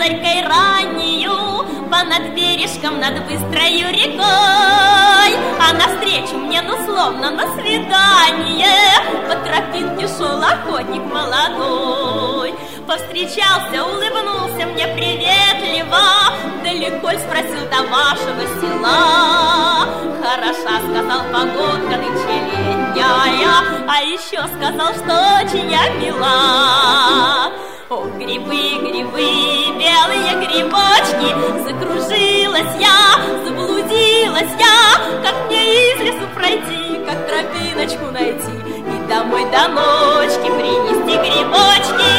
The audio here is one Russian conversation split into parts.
зарькой раннею, понад бережком, над быстрою рекой. А навстречу мне, ну словно на свидание, по тропинке шел охотник молодой. Повстречался, улыбнулся мне приветливо, далеко ль, спросил, до вашего села. Хороша, сказал, погодка нынче летняя, а еще сказал, что очень я мила. О, грибы, грибы, белые грибочки, закружилась я, заблудилась я. Как мне из лесу пройти, как тропиночку найти и домой до ночки принести грибочки?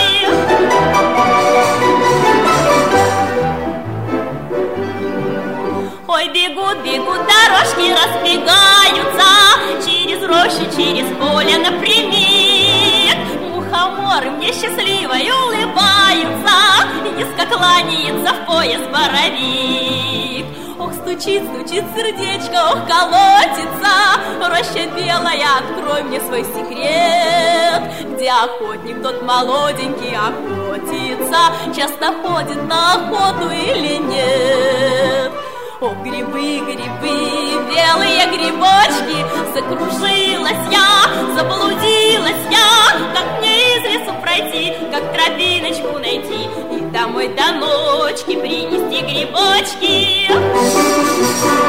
Ой, бегут, бегут, дорожки разбегаются через рощу, через поле напрямик. Мухоморы мне счастливой улыбаются и низко кланяется в пояс боровик. Ох, стучит, стучит сердечко, ох, колотится. Роща белая, открой мне свой секрет. Где охотник тот молоденький охотится, часто ходит на охоту или нет? О, грибы, грибы, белые грибочки, закружилась я, заблудилась я. Как мне из лесу пройти, как тропиночку найти и домой до ночки принести грибочки?